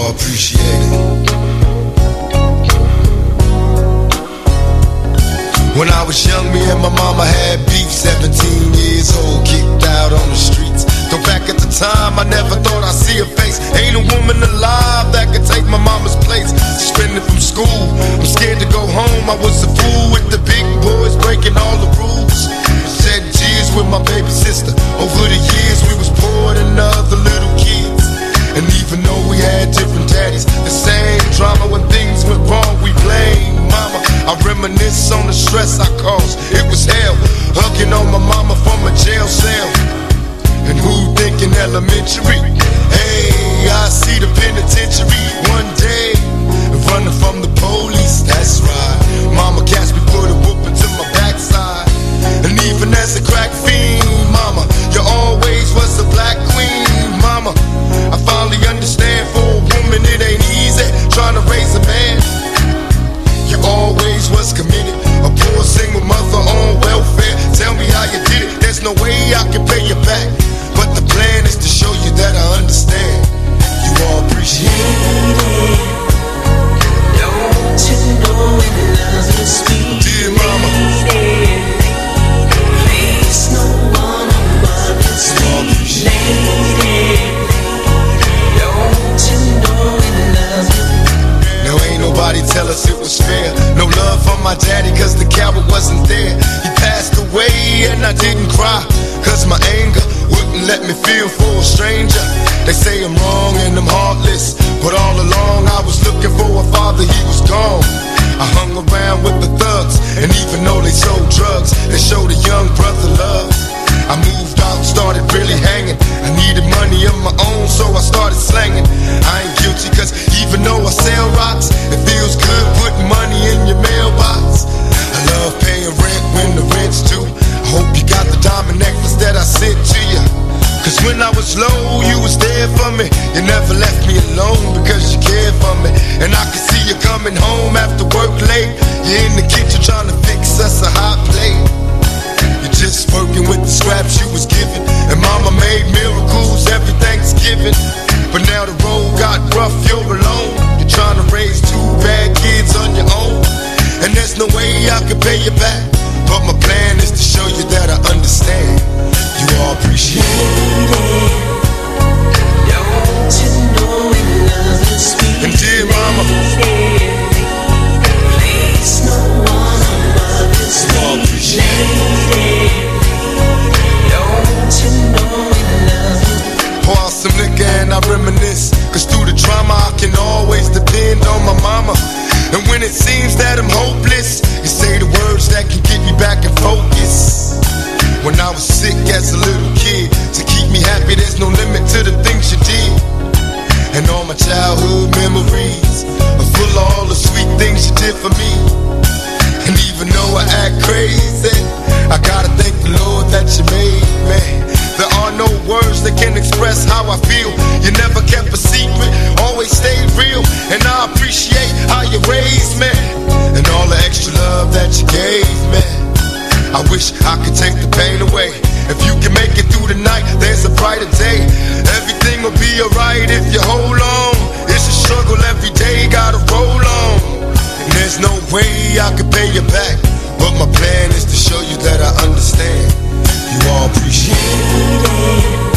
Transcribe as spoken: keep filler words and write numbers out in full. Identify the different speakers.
Speaker 1: all appreciate it. When I was young, me and my mama had beef, seventeen years old, kicked out on the streets. Though back at the time, I never thought I'd see her face. Ain't a woman alive that could take my mama's place. Suspended from school, I'm scared to go home. I was a fool with the big boys, breaking all the rules. Shed tears with my baby sister. Over the years, we was poor than other little kids. And even though we had different daddies, the same drama when things went wrong, we blame mama. I reminisce on the stress I caused. It was hell, hugging on my mama from a jail cell. And who thinking elementary? Hey, I see the penitentiary one day, running from the police, that's right. Mama catch me, put a whooping to my backside. And even as a crack fiend, mama, you always was a black queen, mama. I finally understand, for a woman it ain't easy trying to raise a man. You always was committed, a poor single mother on welfare. Tell me how you did it, there's no way I can pay you back. But the plan is to show you that I understand. You all appreciate it.
Speaker 2: Don't you know it love is sweet?
Speaker 1: Dear mama,
Speaker 2: please no one above is sweet. Lady, don't you know it love is.
Speaker 1: Now ain't nobody tell us it was fair. No love from my daddy cause the coward wasn't there. He passed away and I didn't cry, cause my anger wouldn't let me feel for a stranger. They say I'm wrong and I'm heartless, but all along I was looking for a father, he was gone. I hung around with the thugs, and even though they sold drugs, they showed a young brother love. I moved out, started really hanging. I needed money of my own, so I started slanging. I ain't guilty cause even though I sell rocks, it feels good putting money in your mailbox. I love paying rent when the rent's due. I hope you got the diamond necklace that I sent to you. Cause when I was low, you was there for me. You never left me alone because you cared for me. And I could see you coming home after work late. You're in the kitchen trying to fix us a hot plate. You're just working with the scraps you was given. And mama made miracles every Thanksgiving. But now the road got rough, you're alone. You're trying to raise two bad kids on your own. And there's no way I can pay you back, but my plan is to show you that I understand. You all appreciate it.
Speaker 2: Don't you know it love is sweet?
Speaker 1: And dear mama,
Speaker 2: please no one above is sweet.
Speaker 1: You all appreciate
Speaker 2: it. Don't you know it love is.
Speaker 1: pour out some liquor and I reminisce. Cause through the drama I can always depend on my mama. And when it seems that I'm hopeless, you say the words that can get me back in focus. When I was sick as a little kid, to keep me happy there's no limit to the things you did. And all my childhood memories are full of all the sweet things you did for me. And even though I act crazy, I gotta thank the Lord that you made me. There are no words that can express how I feel. You never kept a secret, always stayed real. And I appreciate how you raised me, and all the extra love that you gave me. I wish I could take the pain away. If you can make it through the night, there's a brighter day. Everything will be alright if you hold on. It's a struggle every day, gotta roll on. And there's no way I can pay you back, but my plan is to show you that I understand. You all appreciate it.